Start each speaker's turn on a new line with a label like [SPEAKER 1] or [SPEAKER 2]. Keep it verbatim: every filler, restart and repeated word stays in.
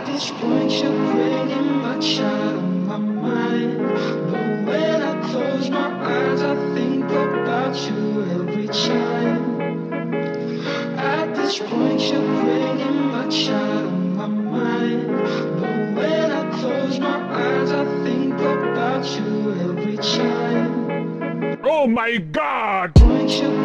[SPEAKER 1] At this point, you're pretty much out of my mind. But when I close my eyes, I think about you every time. At this point, you're pretty much out of my mind. But when I close my eyes, I think about you every time.
[SPEAKER 2] Oh my God!
[SPEAKER 1] Point you're